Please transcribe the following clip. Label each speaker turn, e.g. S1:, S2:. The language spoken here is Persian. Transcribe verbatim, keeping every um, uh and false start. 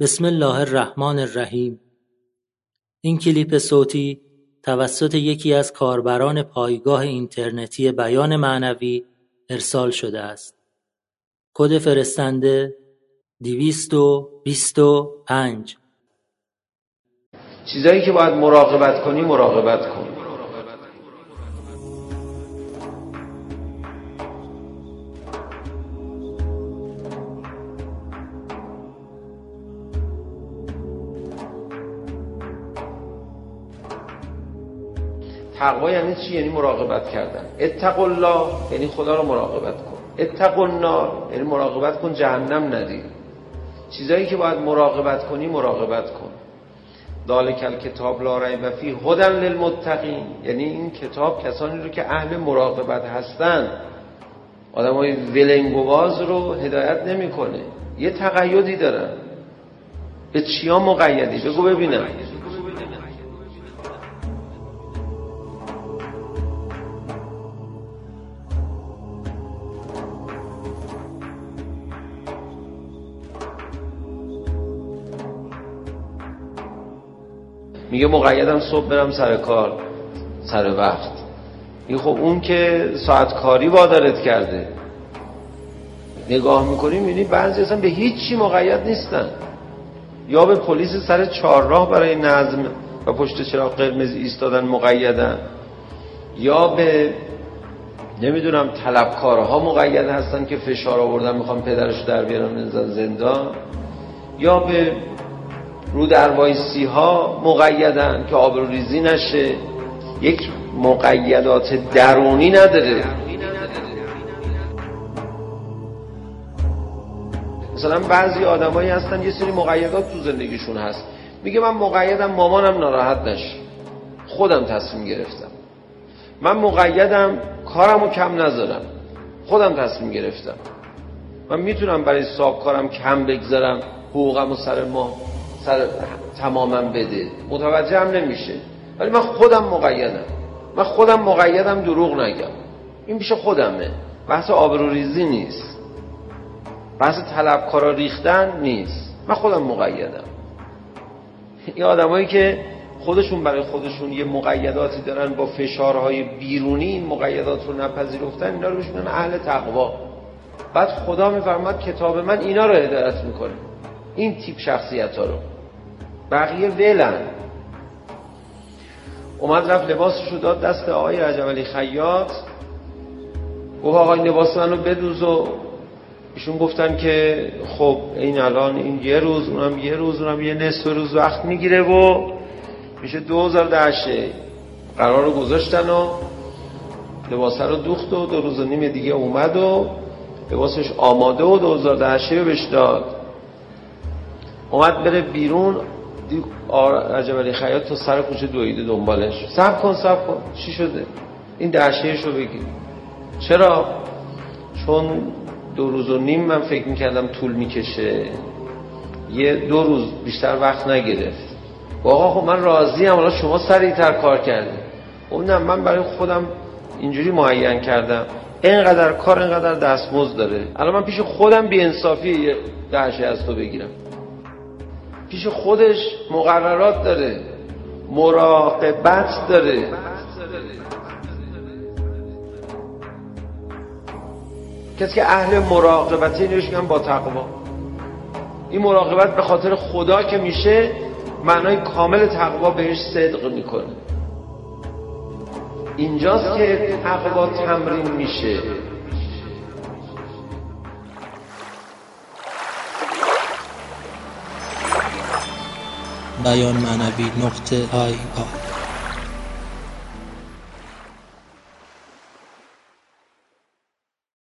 S1: بسم الله الرحمن الرحیم. این کلیپ صوتی توسط یکی از کاربران پایگاه اینترنتی بیان معنوی ارسال شده است. کد فرستنده دویست و بیست و پنج.
S2: چیزایی که باید مراقبت کنی مراقبت کن. تقوا یعنی چی؟ یعنی مراقبت کردن. اتقوا الله یعنی خدا رو مراقبت کن. اتقوا النار یعنی مراقبت کن جهنم نری. چیزایی که باید مراقبت کنی مراقبت کن. ذالک الکتاب لا ریب فیه هدی للمتقین، یعنی این کتاب کسانی رو که اهل مراقبت هستن، آدمای ولنگواز رو هدایت نمیکنه. یه تقیدی دارن. به چیا مقیدی؟ بگو ببینم. میگه مقیدم صبح برم سر کار سر وقت. این خب اون که ساعت کاری وادارت کرده. نگاه میکنی میبینی بعضی اصلا به هیچ چی مقید نیستن. یا به پلیس سر چهارراه برای نظم و پشت چراغ قرمز ایستادن مقیدن، یا به نمیدونم طلبکارها مقید هستن که فشار آوردن میخوان پدرشو در بیارن زندان، یا به رو در وایسی ها مقیدن که آبروریزی نشه. یک مقیدات درونی نداره. مثلا بعضی آدمایی هستن یه سری مقیدات تو زندگیشون هست، میگه من مقیدم مامانم ناراحت نشه، خودم تصمیم گرفتم. من مقیدم کارمو کم نذارم، خودم تصمیم گرفتم. من میتونم برای صاحب کارم کم بگذارم، حقوقمو سر ماه سر تماما بده، متوجه هم نمیشه، ولی من خودم مقیدم. من خودم مقیدم دروغ نگم. این پیش خودمه. بحث آبروریزی نیست، بحث طلبکارا ریختن نیست. من خودم مقیدم. این آدمایی که خودشون برای خودشون یه مقیداتی دارن با فشارهای بیرونی این مقیدات رو نپذیرفتن، اینا رو بهش میگن اهل تقوا. بعد خدا میفرماد کتاب من اینا رو هدایت میکنه، این تیپ شخصیت ها رو. بقیه ولن. اومد رفت لباسشو داد دست آقای رجب علی خیاط، گفت آقای لباس منو بدوز. و ایشون گفتن که خب این الان این یه روز، اونم یه روز، اونم یه نصف روز وقت میگیره و میشه دو هزار دهشه. قرار رو گذاشتن و لباس رو دوخت و دو روز و نیم دیگه اومد و لباسش آماده و دو هزار دهشه رو بهش داد. اومد بره بیرون، دید رجب علی خیاط تو سر کوچه دویده دنبالش. صبر کن صبر کن، چی شده؟ این دهشه‌شو بگیر. چرا؟ چون دو روز و نیم من فکر میکردم طول میکشه، یه دو روز بیشتر وقت نگرفت. آقا خب من راضی ام، حالا شما سریعتر کار کردید. اون نه، من برای خودم اینجوری معین کردم اینقدر کار اینقدر دستمزد داره. الان من پیش خودم بی انصافی یه دهشه از تو بگیرم. پیش خودش مقررات داره، مراقبت داره. کسی که اهل مراقبتی اینوش میگن با تقوا. این مراقبت به خاطر خدا که میشه، معنای کامل تقوا بهش صدق میکنه. اینجاست که تقوا تمرین میشه.
S1: بیان معنوی نقطه آی آر